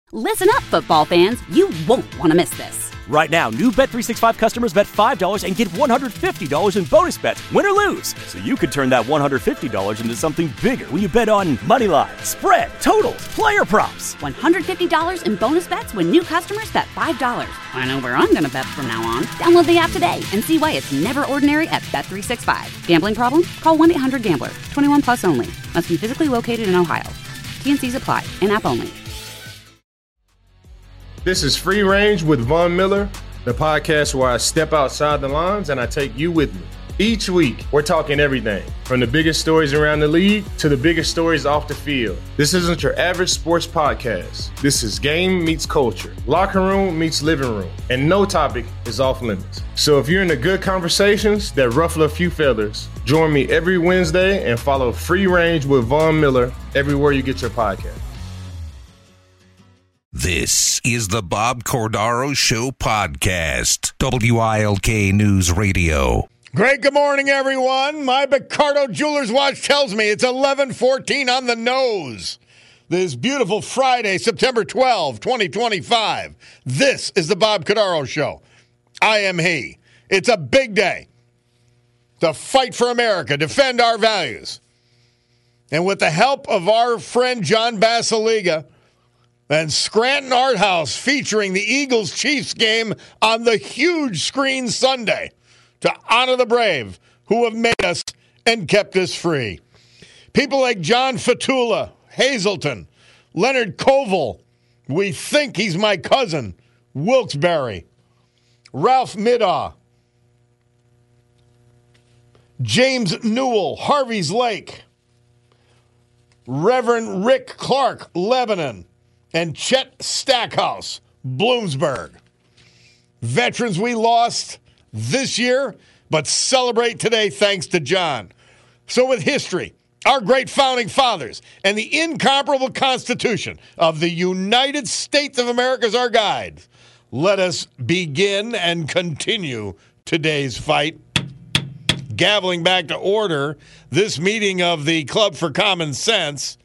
Listen up, football fans. You won't want to miss this. Right now, new Bet365 customers bet $5 and get $150 in bonus bets, win or lose. So you could turn that $150 into something bigger when you bet on money line, spread, totals, player props. $150 in bonus bets when new customers bet $5. I know where I'm going to bet from now on. Download the app today and see why it's never ordinary at Bet365. Gambling problem? Call 1-800-GAMBLER. 21 plus only. Must be physically located in Ohio. T&Cs apply. In-app only. This is Free Range with Von Miller, the podcast where I step outside the lines and I take you with me. Each week, we're talking everything from the biggest stories around the league to the biggest stories off the field. This isn't your average sports podcast. This is game meets culture, locker room meets living room, and no topic is off limits. So if you're into good conversations that ruffle a few feathers, join me every Wednesday and follow Free Range with Von Miller everywhere you get your podcast. This is the Bob Cordaro Show podcast, WILK News Radio. Great good morning, everyone. My Picardo Jewelers watch tells me it's 11:14 on the nose. This beautiful Friday, September 12, 2025. This is the Bob Cordaro Show. I am he. It's a big day to fight for America, defend our values. And with the help of our friend John Basiliga and Scranton Art House featuring the Eagles-Chiefs game on the huge screen Sunday to honor the brave who have made us and kept us free. People like John Fatula, Hazleton, Leonard Koval, we think he's my cousin, Wilkes-Barre, Ralph Middaugh, James Newell, Harvey's Lake, Reverend Rick Clark, Lebanon, and Chet Stackhouse, Bloomsburg. Veterans we lost this year, but celebrate today thanks to John. So with history, our great founding fathers, and the incomparable Constitution of the United States of America as our guide, let us begin and continue today's fight. Gaveling back to order this meeting of the Club for Common Sense,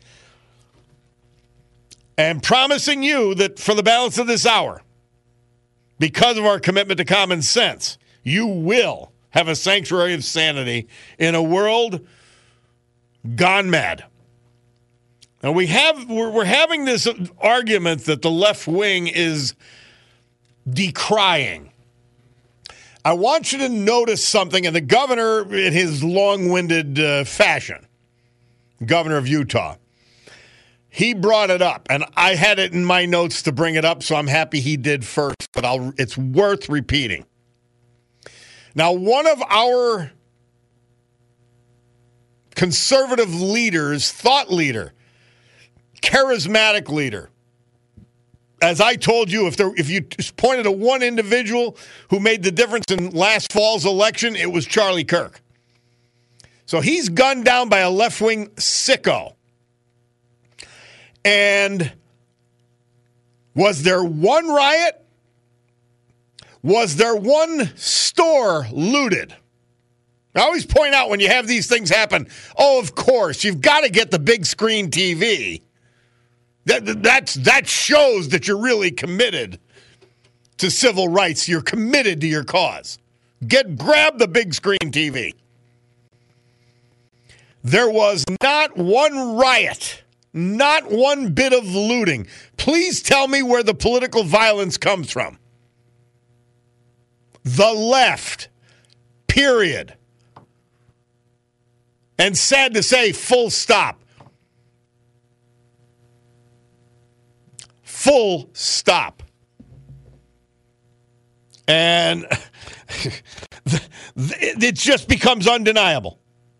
and promising you that for the balance of this hour, because of our commitment to common sense, you will have a sanctuary of sanity in a world gone mad. And we're having this argument that the left wing is decrying. I want you to notice something, and the governor, in his long-winded fashion, governor of Utah, he brought it up, and I had it in my notes to bring it up, so I'm happy he did first, but it's worth repeating. Now, one of our conservative leaders, thought leader, charismatic leader, as I told you, if you pointed to one individual who made the difference in last fall's election, it was Charlie Kirk. So he's gunned down by a left-wing sicko. And was there one riot? Was there one store looted? I always point out when you have these things happen, oh, of course, you've got to get the big screen TV. That shows that you're really committed to civil rights. You're committed to your cause. Grab the big screen TV. There was not one riot. Not one bit of looting. Please tell me where the political violence comes from. The left. Period. And sad to say, full stop. Full stop. And it just becomes undeniable.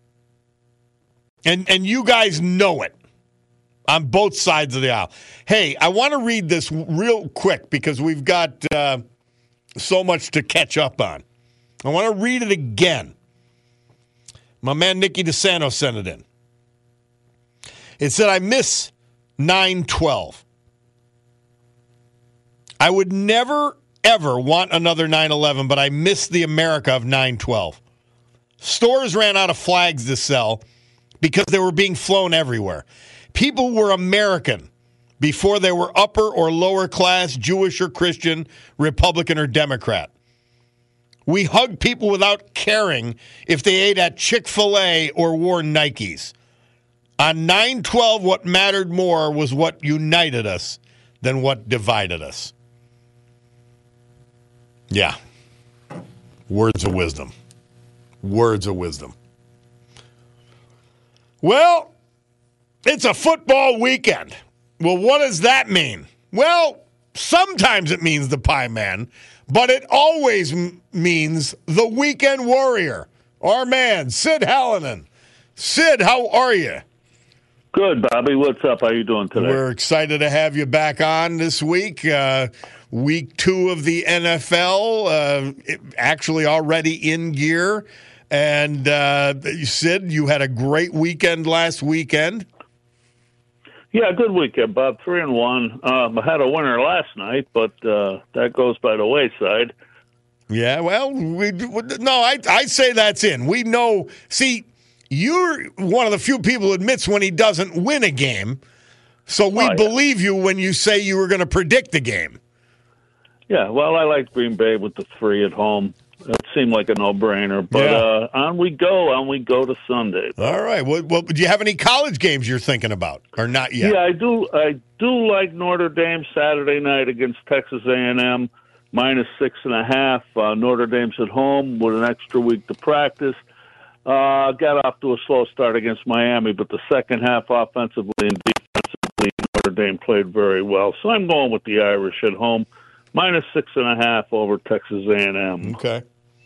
And you guys know it. On both sides of the aisle. Hey, I want to read this real quick because we've got so much to catch up on. I want to read it again. My man Nicky DeSanto sent it in. It said, I miss 9/12. I would never, ever want another 9/11, but I miss the America of 9/12. Stores ran out of flags to sell because they were being flown everywhere. People were American before they were upper or lower class, Jewish or Christian, Republican or Democrat. We hugged people without caring if they ate at Chick-fil-A or wore Nikes. On 9/12, what mattered more was what united us than what divided us. Yeah. Words of wisdom. Words of wisdom. Well, it's a football weekend. Well, what does that mean? Well, sometimes it means the Pie Man, but it always means the weekend warrior, our man, Sid Hallinan. Sid, how are you? Good, Bobby. What's up? How you doing today? We're excited to have you back on this week. Week 2 of the NFL, actually already in gear. And Sid, you had a great weekend last weekend. Yeah, good weekend, Bob. 3-1. I had a winner last night, but that goes by the wayside. Yeah, well, I say that's in. We know. See, you're one of the few people who admits when he doesn't win a game. So we believe you when you say you were going to predict the game. Yeah, well, I like Green Bay with the 3 at home. It seemed like a no-brainer. But on we go to Sunday. All right. Well, do you have any college games you're thinking about, or not yet? Yeah, I do like Notre Dame Saturday night against Texas A&M, -6.5. Notre Dame's at home with an extra week to practice. Got off to a slow start against Miami, but the second half offensively and defensively, Notre Dame played very well. So I'm going with the Irish at home, -6.5 over Texas A&M. Okay.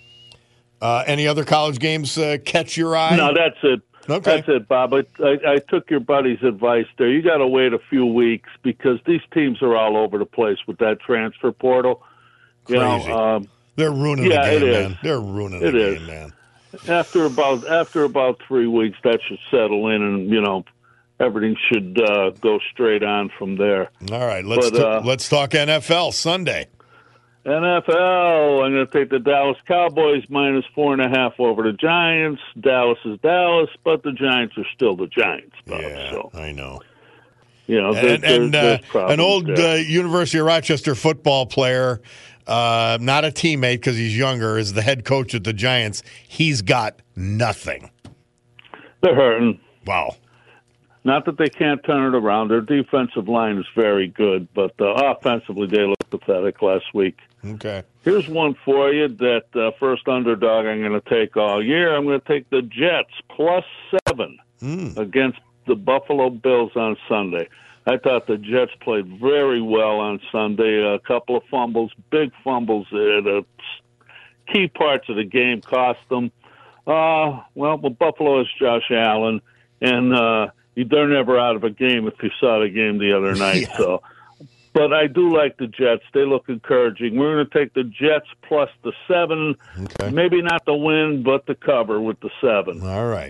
Any other college games catch your eye? No, that's it. Okay. That's it, Bob. I took your buddy's advice there. You got to wait a few weeks because these teams are all over the place with that transfer portal. Crazy. They're ruining the game, man. They're ruining the game, man. After about 3 weeks, that should settle in, and everything should go straight on from there. All right, let's talk NFL Sunday. NFL, I'm going to take the Dallas Cowboys -4.5 over the Giants. Dallas is Dallas, but the Giants are still the Giants, Bob. Yeah, so, I know. An old University of Rochester football player, not a teammate because he's younger, is the head coach at the Giants. He's got nothing. They're hurting. Wow. Not that they can't turn it around. Their defensive line is very good, but offensively they looked pathetic last week. Okay. Here's one for you that first underdog I'm going to take all year. I'm going to take the Jets +7 against the Buffalo Bills on Sunday. I thought the Jets played very well on Sunday. A couple of fumbles, big fumbles at key parts of the game cost them. Buffalo is Josh Allen, and they're never out of a game if you saw the game the other night. Yeah. So, but I do like the Jets. They look encouraging. We're going to take the Jets +7. Okay. Maybe not the win, but the cover with the 7. All right.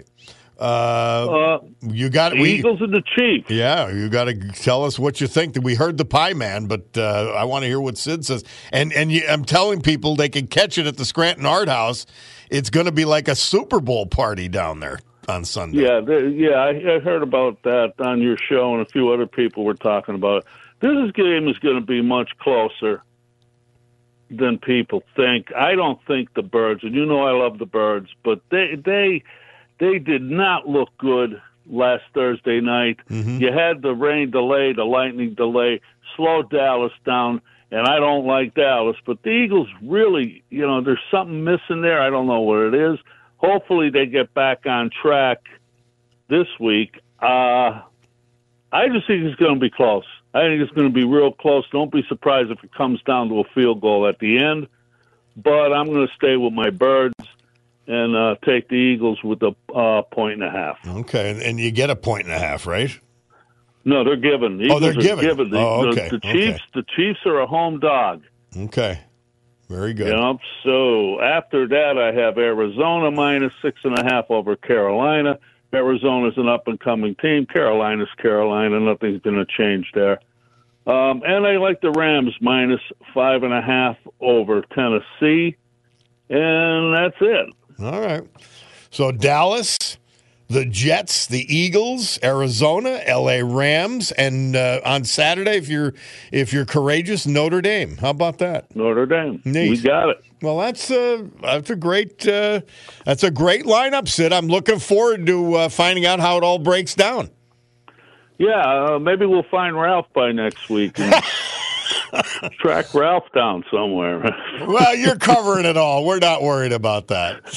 You got the Eagles and the Chiefs. Yeah, you got to tell us what you think. We heard the Pie Man, but I want to hear what Sid says. And I'm telling people they can catch it at the Scranton Art House. It's going to be like a Super Bowl party down there on Sunday. Yeah, I heard about that on your show, and a few other people were talking about it. This game is going to be much closer than people think. I don't think the Birds, and I love the Birds, but they did not look good last Thursday night. Mm-hmm. You had the rain delay, the lightning delay, slowed Dallas down, and I don't like Dallas. But the Eagles really, there's something missing there. I don't know what it is. Hopefully they get back on track this week. I just think it's going to be close. I think it's going to be real close. Don't be surprised if it comes down to a field goal at the end. But I'm going to stay with my Birds and take the Eagles with a 1.5. Okay, and you get a 1.5, right? No, they're given. The they're given. Okay. The Chiefs are a home dog. Okay, very good. So after that, I have Arizona -6.5 over Carolina. Arizona's an up-and-coming team. Carolina's Carolina. Nothing's going to change there. And I like the Rams -5.5 over Tennessee. And that's it. All right. So Dallas, the Jets, the Eagles, Arizona, L.A. Rams, and on Saturday, if you're courageous, Notre Dame. How about that? Notre Dame. Neat. We got it. Well, that's a great lineup, Sid. I'm looking forward to finding out how it all breaks down. Yeah, maybe we'll find Ralph by next week and track Ralph down somewhere. Well, you're covering it all. We're not worried about that.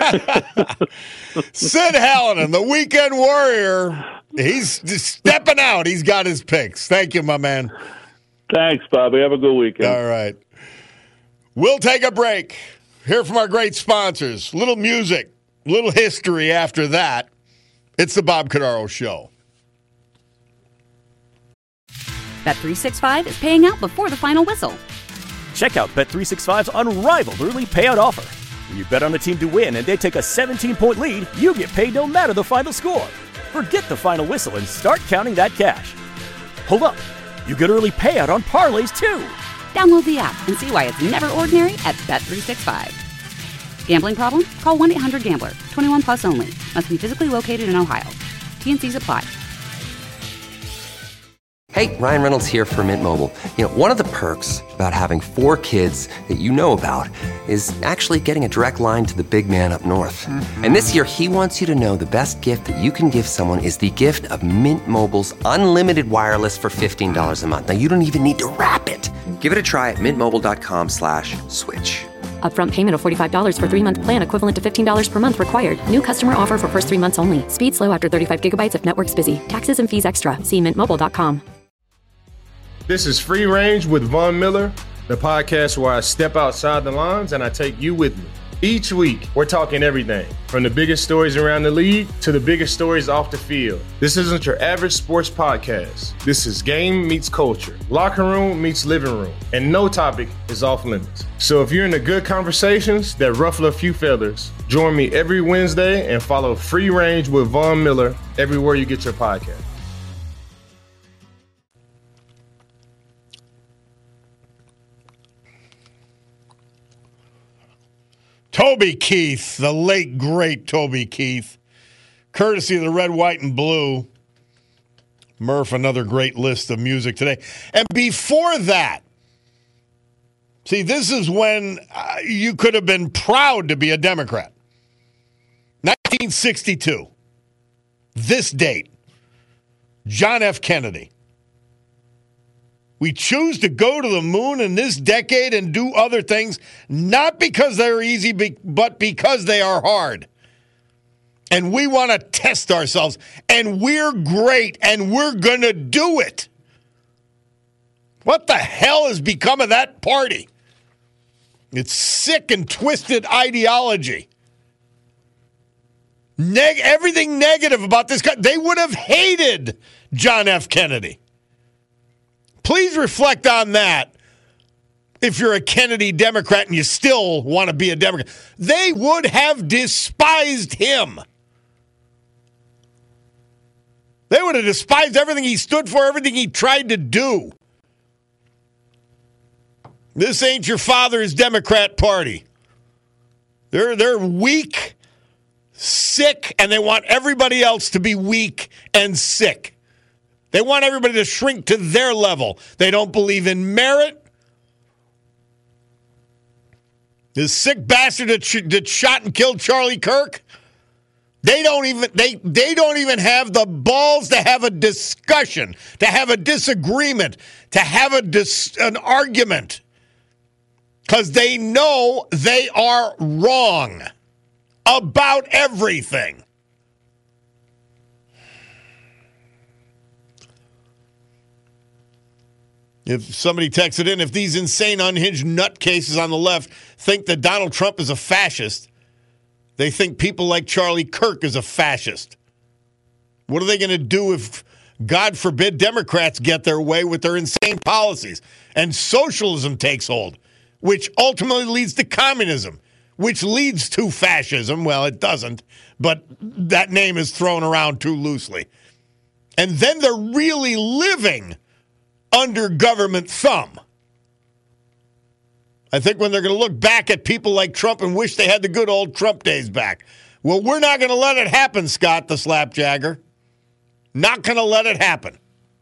Sid Hallinan, the weekend warrior, he's just stepping out. He's got his picks. Thank you, my man. Thanks, Bobby. Have a good weekend. All right. We'll take a break. Hear from our great sponsors. Little music, little history after that. It's the Bob Cordaro Show. Bet365 is paying out before the final whistle. Check out Bet365's unrivaled early payout offer. When you bet on a team to win and they take a 17-point lead, you get paid no matter the final score. Forget the final whistle and start counting that cash. Hold up. You get early payout on parlays, too. Download the app and see why it's never ordinary at Bet365. Gambling problem? Call 1-800-GAMBLER. 21 plus only. Must be physically located in Ohio. T&Cs apply. Hey, Ryan Reynolds here for Mint Mobile. You know, one of the perks about having 4 kids that you know about is actually getting a direct line to the big man up north. Mm-hmm. And this year, he wants you to know the best gift that you can give someone is the gift of Mint Mobile's unlimited wireless for $15 a month. Now, you don't even need to wrap it. Give it a try at mintmobile.com/switch. Upfront payment of $45 for 3-month plan equivalent to $15 per month required. New customer offer for first 3 months only. Speed slow after 35 gigabytes if network's busy. Taxes and fees extra. See mintmobile.com. This is Free Range with Von Miller, the podcast where I step outside the lines and I take you with me. Each week, we're talking everything from the biggest stories around the league to the biggest stories off the field. This isn't your average sports podcast. This is game meets culture, locker room meets living room, and no topic is off limits. So if you're into good conversations that ruffle a few feathers, join me every Wednesday and follow Free Range with Von Miller everywhere you get your podcast. Toby Keith, the late, great Toby Keith, courtesy of the Red, White, and Blue. Murph, another great list of music today. And before that, see, this is when you could have been proud to be a Democrat. 1962, this date, John F. Kennedy. We choose to go to the moon in this decade and do other things, not because they're easy, but because they are hard. And we want to test ourselves. And we're great, and we're going to do it. What the hell has become of that party? It's sick and twisted ideology. Everything negative about this guy. They would have hated John F. Kennedy. Please reflect on that if you're a Kennedy Democrat and you still want to be a Democrat. They would have despised him. They would have despised everything he stood for, everything he tried to do. This ain't your father's Democrat Party. They're weak, sick, and they want everybody else to be weak and sick. They want everybody to shrink to their level. They don't believe in merit. This sick bastard that shot and killed Charlie Kirk, they don't even have the balls to have a discussion, to have a disagreement, to have an argument, because they know they are wrong about everything. If somebody texted in, if these insane, unhinged nutcases on the left think that Donald Trump is a fascist, they think people like Charlie Kirk is a fascist. What are they going to do if, God forbid, Democrats get their way with their insane policies and socialism takes hold, which ultimately leads to communism, which leads to fascism? Well, it doesn't, but that name is thrown around too loosely. And then they're really living under government thumb. I think when they're going to look back at people like Trump and wish they had the good old Trump days back, Well, we're not going to let it happen, Scott the Slapjagger. Not going to let it happen.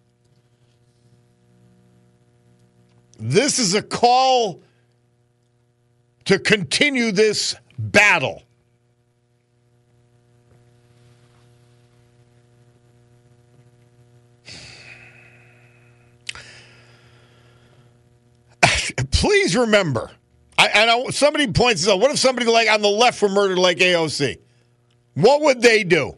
This is a call to continue this battle. Please remember, somebody points out, what if somebody like on the left were murdered like AOC? What would they do?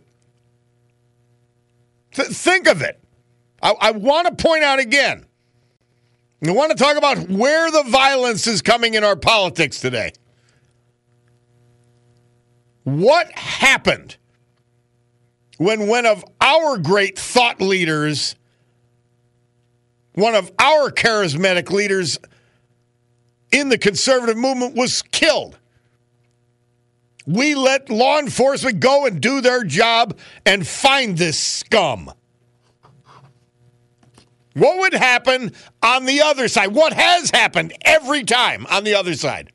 Think of it. I want to point out again. I want to talk about where the violence is coming in our politics today. What happened when one of our great thought leaders, one of our charismatic leaders in the conservative movement was killed? We let law enforcement go and do their job and find this scum. What would happen on the other side? What has happened every time on the other side?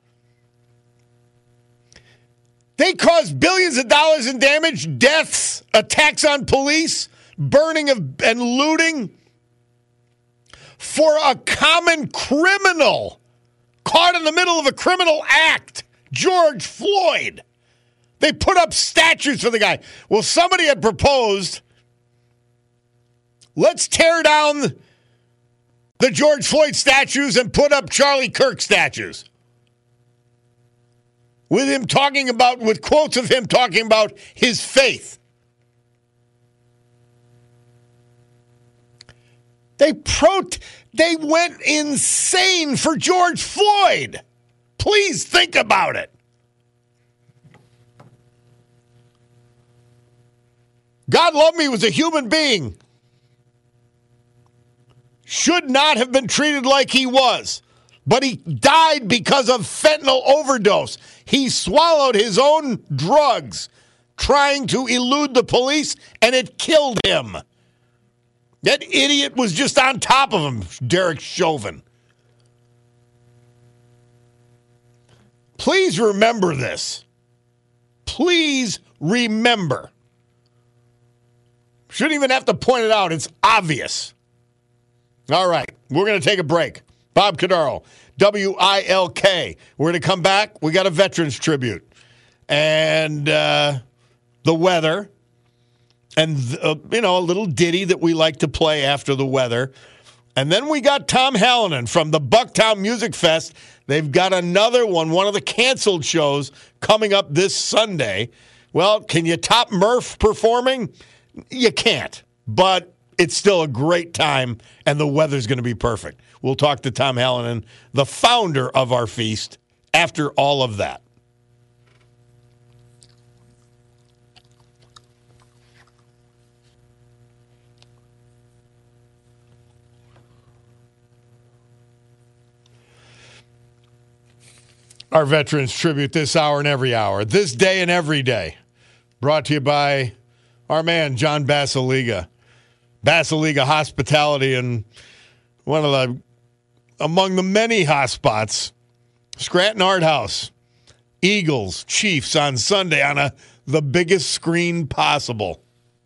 They caused billions of dollars in damage, deaths, attacks on police, burning and looting for a common criminal caught in the middle of a criminal act, George Floyd. They put up statues for the guy. Well, somebody had proposed, let's tear down the George Floyd statues and put up Charlie Kirk statues. With quotes of him talking about his faith. They went insane for George Floyd. Please think about it. God love me, was a human being. Should not have been treated like he was. But he died because of fentanyl overdose. He swallowed his own drugs trying to elude the police, and it killed him. That idiot was just on top of him, Derek Chauvin. Please remember this. Please remember. Shouldn't even have to point it out. It's obvious. All right, we're going to take a break. Bob Cordaro, WILK. We're going to come back. We got a Veterans Tribute. And the weather. And, a little ditty that we like to play after the weather. And then we got Tom Hallinan from the Bucktown Music Fest. They've got another one of the canceled shows coming up this Sunday. Well, can you top Murph performing? You can't. But it's still a great time, and the weather's going to be perfect. We'll talk to Tom Hallinan, the founder of our feast, after all of that. Our Veterans Tribute this hour and every hour, this day and every day. Brought to you by our man, John Basiliga. Basiliga Hospitality, and among the many hotspots, Scranton Art House. Eagles, Chiefs on Sunday on the biggest screen possible.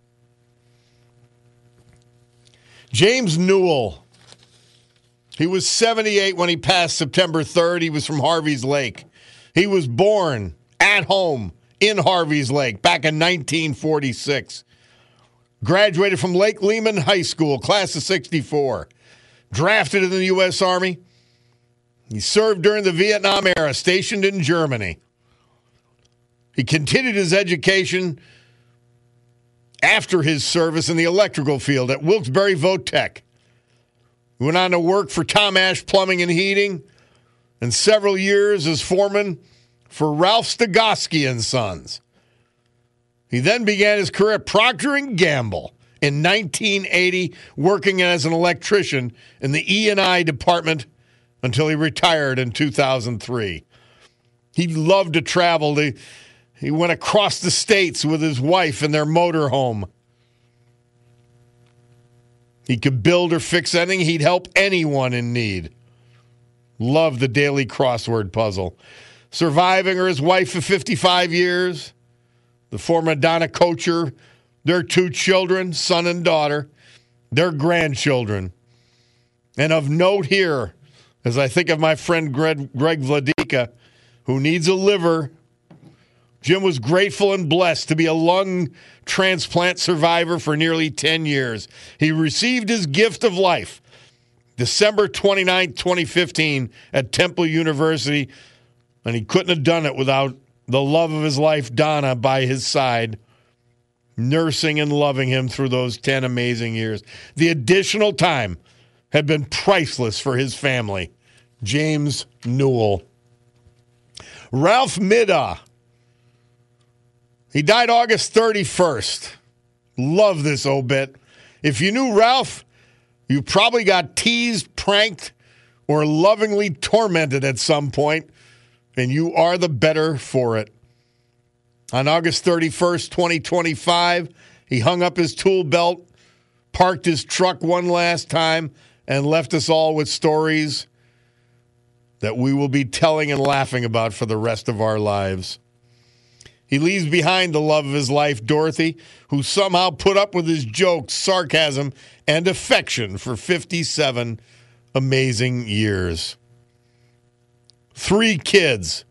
James Newell. He was 78 when he passed September 3rd. He was from Harvey's Lake. He was born at home in Harvey's Lake back in 1946. Graduated from Lake Lehman High School, class of 64. Drafted in the U.S. Army. He served during the Vietnam era, stationed in Germany. He continued his education after his service in the electrical field at Wilkes-Barre Votech. He went on to work for Tom Ash Plumbing and Heating and several years as foreman for Ralph Stogowski and Sons. He then began his career at Procter & Gamble in 1980, working as an electrician in the E&I department until he retired in 2003. He loved to travel. He went across the states with his wife in their motorhome. He could build or fix anything. He'd help anyone in need. Loved the daily crossword puzzle. Surviving his wife for 55 years. the former Madonna Kocher, their 2 children, son and daughter, their grandchildren. And of note here, as I think of my friend Greg Vladika, who needs a liver, Jim was grateful and blessed to be a lung transplant survivor for nearly 10 years. He received his gift of life December 29, 2015 at Temple University, and he couldn't have done it without the love of his life, Donna, by his side, nursing and loving him through those 10 amazing years. The additional time had been priceless for his family. James Newell. Ralph Middaugh. He died August 31st. Love this obit. If you knew Ralph, you probably got teased, pranked, or lovingly tormented at some point, and you are the better for it. On August 31st, 2025, he hung up his tool belt, parked his truck one last time, and left us all with stories that we will be telling and laughing about for the rest of our lives. He leaves behind the love of his life, Dorothy, who somehow put up with his jokes, sarcasm, and affection for 57 amazing years. 3 kids,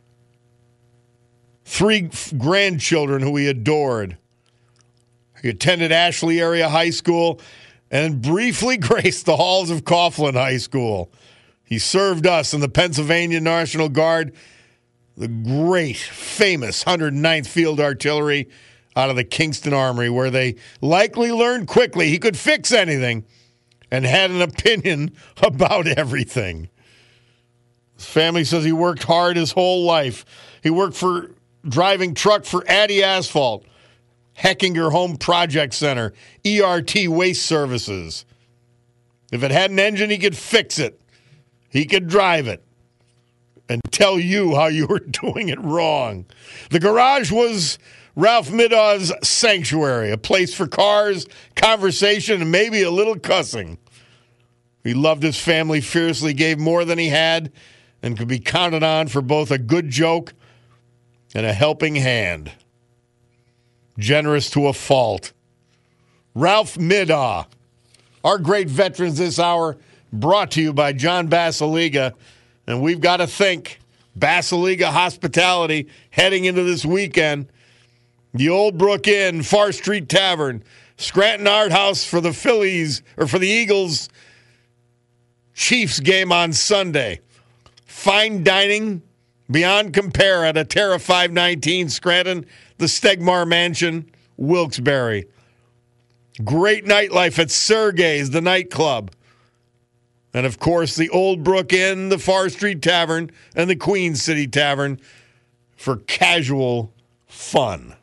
3 grandchildren who he adored. He attended Ashley Area High School and briefly graced the halls of Coughlin High School. He served us in the Pennsylvania National Guard, the great, famous 109th Field Artillery out of the Kingston Armory, where they likely learned quickly he could fix anything and had an opinion about everything. His family says he worked hard his whole life. He worked for driving truck for Addy Asphalt, Heckinger Home Project Center, ERT Waste Services. If it had an engine, he could fix it. He could drive it and tell you how you were doing it wrong. The garage was Ralph Middaugh's sanctuary, a place for cars, conversation, and maybe a little cussing. He loved his family fiercely, gave more than he had, and could be counted on for both a good joke and a helping hand. Generous to a fault. Ralph Middaugh. Our great veterans this hour, brought to you by John Basiliga. And we've got to think Basiliga hospitality heading into this weekend. The Old Brook Inn, Far Street Tavern, Scranton Art House for the Phillies, or for the Eagles Chiefs game on Sunday. Fine dining beyond compare at a Terra 519 Scranton, the Stegmar Mansion, Wilkes-Barre. Great nightlife at Sergei's, the nightclub. And, of course, the Old Brook Inn, the Far Street Tavern, and the Queen City Tavern for casual fun.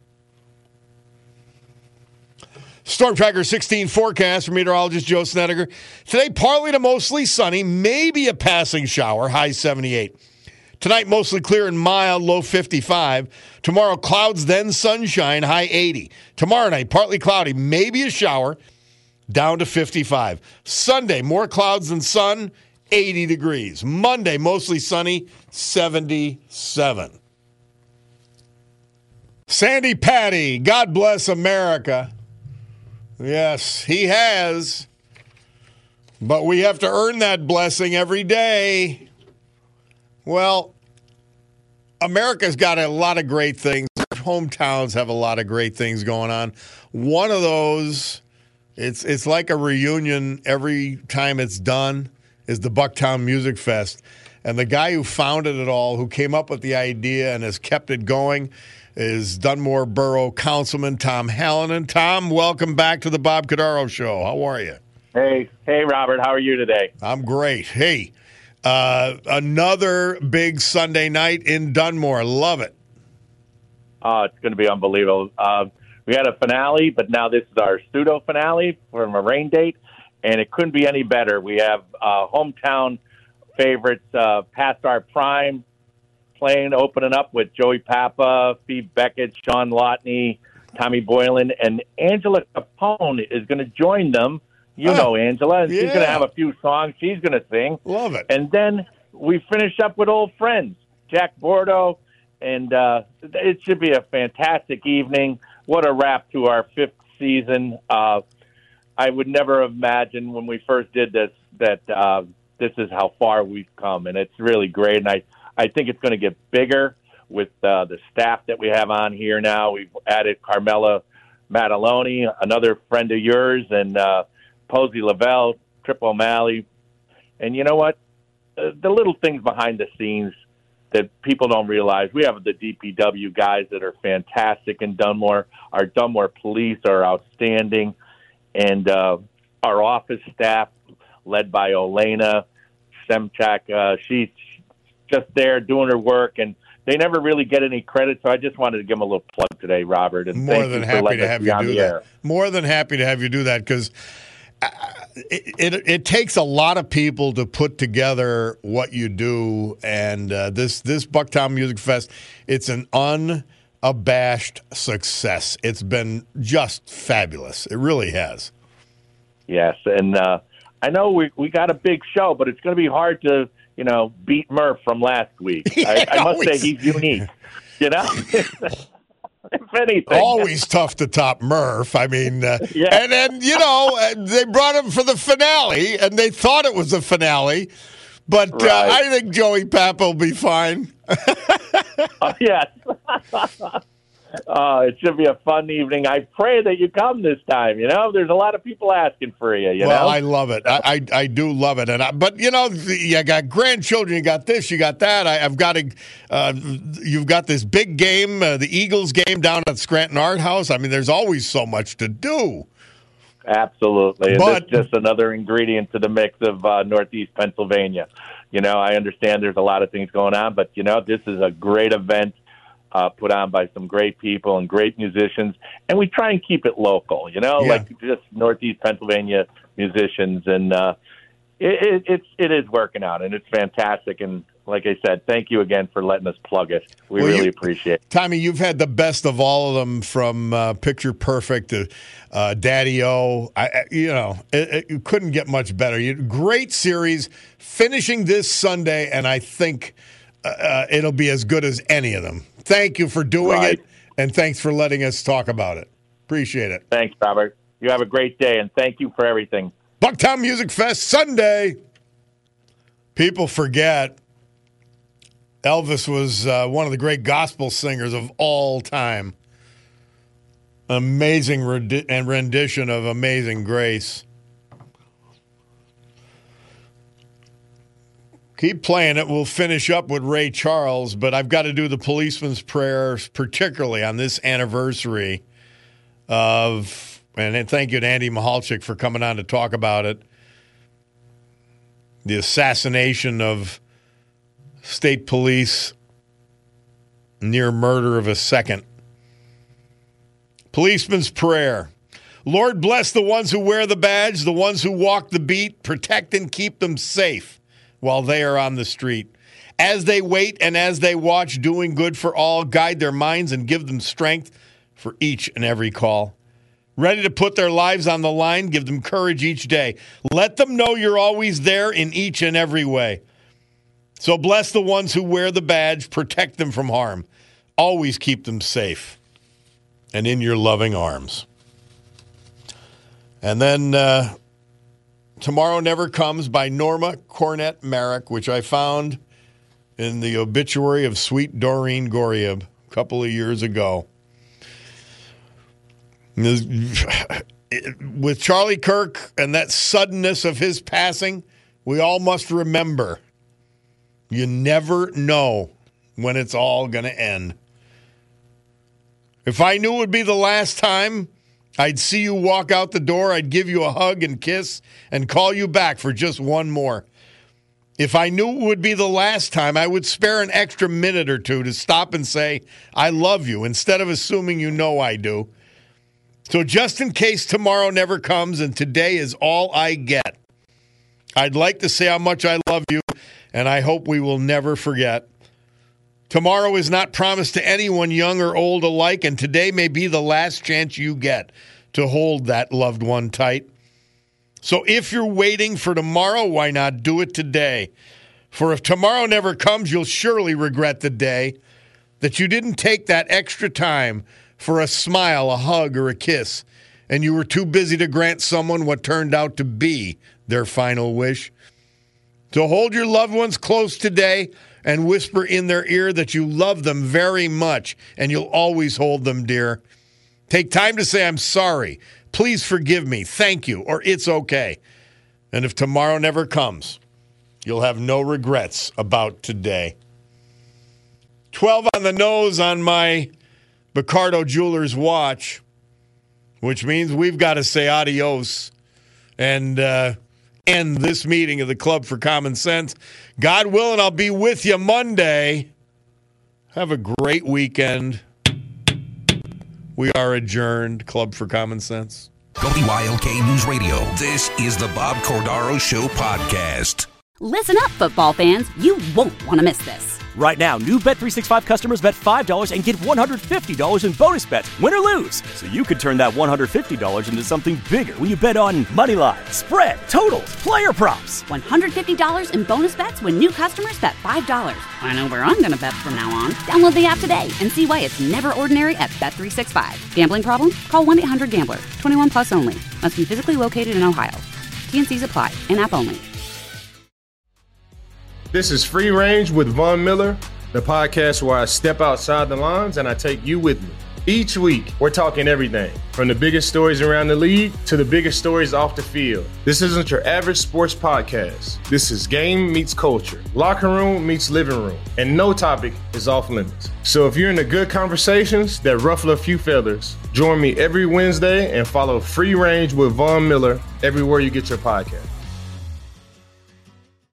Storm Tracker 16 forecast from meteorologist Joe Snedeker. Today, partly to mostly sunny, maybe a passing shower, high 78. Tonight, mostly clear and mild, low 55. Tomorrow, clouds, then sunshine, high 80. Tomorrow night, partly cloudy, maybe a shower, down to 55. Sunday, more clouds than sun, 80 degrees. Monday, mostly sunny, 77. Sandy Patty, God bless America. Yes, he has. But we have to earn that blessing every day. Well, America's got a lot of great things. Our hometowns have a lot of great things going on. One of those, it's like a reunion every time it's done, is the Bucktown Music Fest. And the guy who founded it all, who came up with the idea and has kept it going, is Dunmore Borough Councilman Tom Hallinan. Tom, welcome back to the Bob Cordaro Show. How are you? Hey, Robert. How are you today? I'm great. Hey, another big Sunday night in Dunmore. Love it. It's going to be unbelievable. We had a finale, but now this is our pseudo finale from a rain date, and it couldn't be any better. We have hometown favorites past our prime playing, opening up with Joey Papa, Phoebe Beckett, Sean Lotney, Tommy Boylan, and Angela Capone is going to join them. You know Angela, and she's going to have a few songs she's going to sing. Love it. And then we finish up with old friends, Jack Bordeaux and it should be a fantastic evening. What a wrap to our 5th season. I would never have imagined when we first did this that this is how far we've come, and it's really great. And I think it's going to get bigger with the staff that we have on here now. We've added Carmela Mataloni, another friend of yours, and Posey Lavelle, Trip O'Malley. And you know what? The little things behind the scenes that people don't realize. We have the DPW guys that are fantastic in Dunmore. Our Dunmore police are outstanding. And our office staff, led by Olena Semchak, she's just there doing her work, and they never really get any credit. So I just wanted to give them a little plug today, Robert. And more than happy to have you do that. More than happy to have you do that, because it takes a lot of people to put together what you do. And this Bucktown Music Fest, it's an unabashed success. It's been just fabulous. It really has. Yes, and I know we got a big show, but it's going to be hard to, beat Murph from last week. I must say he's unique, If anything. Always tough to top Murph. I mean, yeah. And then, they brought him for the finale, and they thought it was a finale, but right. I think Joey Papa will be fine. Yes. It should be a fun evening. I pray that you come this time. There's a lot of people asking for you. Well, I love it. I do love it. But you got grandchildren. You got this. You got that. I've got you've got this big game, the Eagles game down at Scranton Art House. I mean, there's always so much to do. Absolutely. But, that's just another ingredient to the mix of Northeast Pennsylvania. I understand there's a lot of things going on, but this is a great event. Put on by some great people and great musicians, and we try and keep it local, like just Northeast Pennsylvania musicians, and it is working out, and it's fantastic. And like I said, thank you again for letting us plug it. We really appreciate it. Tommy, you've had the best of all of them, from Picture Perfect to Daddy-O. It couldn't get much better. Great series, finishing this Sunday, and I think it'll be as good as any of them. Thank you for doing it, and thanks for letting us talk about it. Appreciate it. Thanks, Robert. You have a great day, and thank you for everything. Bucktown Music Fest Sunday. People forget Elvis was one of the great gospel singers of all time. Amazing rendition of Amazing Grace. Keep playing it. We'll finish up with Ray Charles, but I've got to do the policeman's prayers, particularly on this anniversary of, and thank you to Andy Mihalchik for coming on to talk about it, the assassination of state police, near murder of a second. Policeman's prayer. Lord, bless the ones who wear the badge, the ones who walk the beat, protect and keep them safe while they are on the street. As they wait and as they watch, doing good for all, guide their minds and give them strength for each and every call. Ready to put their lives on the line, give them courage each day. Let them know you're always there in each and every way. So bless the ones who wear the badge, protect them from harm. Always keep them safe and in your loving arms. And then Tomorrow Never Comes by Norma Cornett Merrick, which I found in the obituary of sweet Doreen Goriab a couple of years ago. With Charlie Kirk and that suddenness of his passing, we all must remember, you never know when it's all going to end. If I knew it would be the last time I'd see you walk out the door, I'd give you a hug and kiss and call you back for just one more. If I knew it would be the last time, I would spare an extra minute or two to stop and say, I love you, instead of assuming you know I do. So just in case tomorrow never comes and today is all I get, I'd like to say how much I love you, and I hope we will never forget. Tomorrow is not promised to anyone, young or old alike, and today may be the last chance you get to hold that loved one tight. So if you're waiting for tomorrow, why not do it today? For if tomorrow never comes, you'll surely regret the day that you didn't take that extra time for a smile, a hug, or a kiss, and you were too busy to grant someone what turned out to be their final wish. So hold your loved ones close today and whisper in their ear that you love them very much and you'll always hold them dear. Take time to say, I'm sorry. Please forgive me. Thank you. Or it's okay. And if tomorrow never comes, you'll have no regrets about today. 12 on the nose on my Picardo Jewelers watch, which means we've got to say adios and end this meeting of the Club for Common Sense. God willing, I'll be with you Monday. Have a great weekend. We are adjourned. Club for Common Sense. WILK News Radio. This is the Bob Cordaro Show podcast. Listen up, football fans. You won't want to miss this. Right now, new Bet365 customers bet $5 and get $150 in bonus bets, win or lose. So you could turn that $150 into something bigger when you bet on money line, spread, totals, player props. $150 in bonus bets when new customers bet $5. I know where I'm going to bet from now on. Download the app today and see why it's never ordinary at Bet365. Gambling problem? Call 1-800-GAMBLER. 21 plus only. Must be physically located in Ohio. T&Cs apply. In-app only. This is Free Range with Von Miller, the podcast where I step outside the lines and I take you with me. Each week, we're talking everything from the biggest stories around the league to the biggest stories off the field. This isn't your average sports podcast. This is game meets culture, locker room meets living room, and no topic is off limits. So if you're into good conversations that ruffle a few feathers, join me every Wednesday and follow Free Range with Von Miller everywhere you get your podcast.